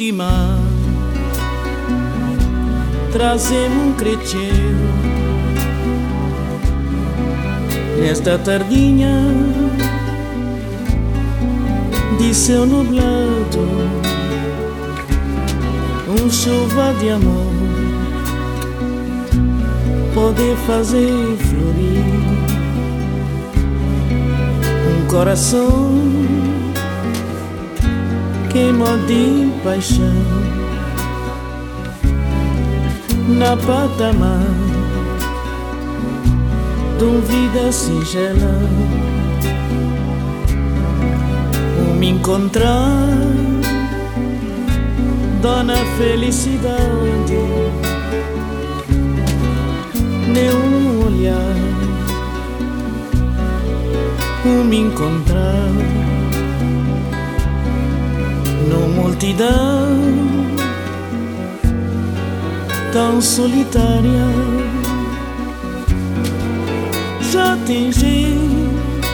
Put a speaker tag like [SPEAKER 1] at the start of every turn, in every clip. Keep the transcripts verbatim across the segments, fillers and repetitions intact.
[SPEAKER 1] de mar, trazemos um crecheiro nesta tardinha de céu nublado, um chuva de amor pode fazer florir um coração queimou de paixão na patamar de uma vida singela. Um me encontrar, dona felicidade, nenhum olhar. Um me encontrar numa multidão tão solitária. Já tem gente,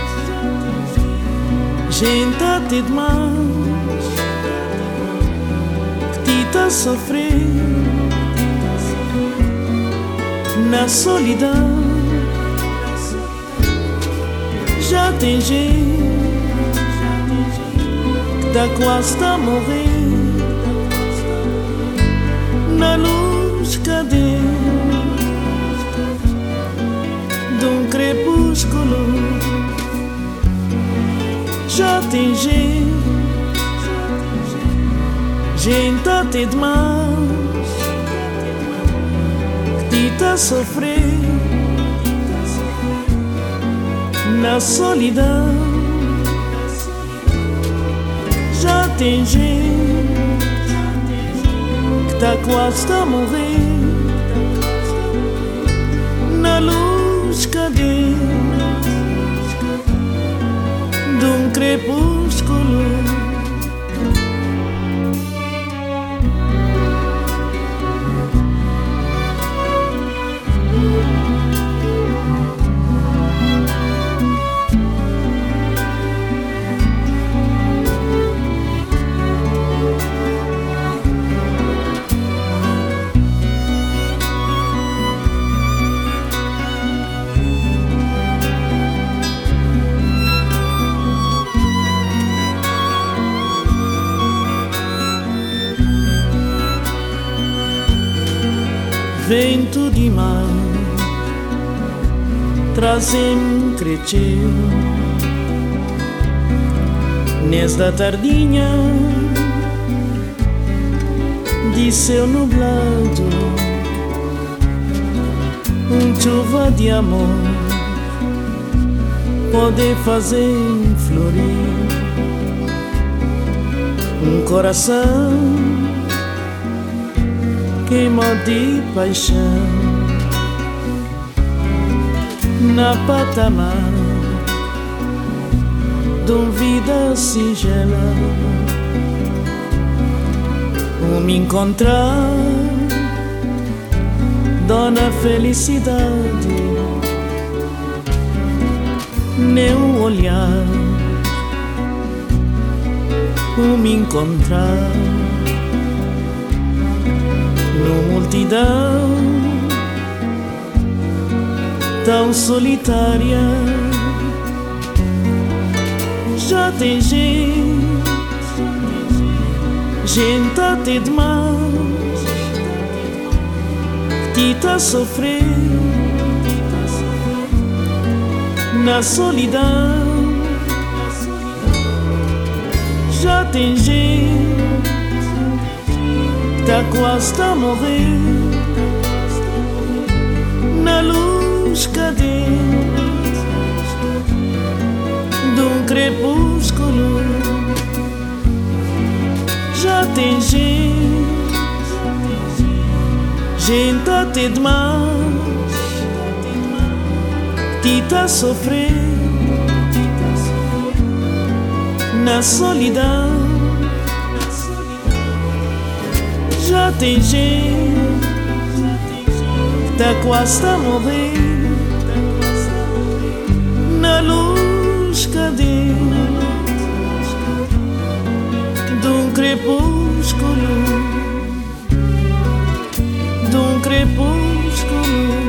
[SPEAKER 1] gente até demais, que te tá sofrendo na solidão. Já tem gente que tá quase a morrer na luz cadente de um crepúsculo. Já tem gente, gente até demais, que te tá sofrendo na solidão. Já tem gente que tá quase a morrer na luz cadente de um crepúsculo. Vento de mar, trazem um crecheiro nesta tardinha de céu nublado, um chuva de amor pode fazer florir um coração queimou de paixão na patamar de uma vida singela. Um me encontrar, dona felicidade, nenhum olhar. Um me encontrar numa multidão tão solitária. Já tem gente, gente até demais, que te tá sofrendo na solidão. Já tem gente tá quase a morrer na luz cadente de um crepúsculo. Já tem gente, gente até demais, que te tá sofrendo na solidão. Já tem gente que tá quase a morrer na luz cadente de um crepúsculo. barulho de um crepúsculo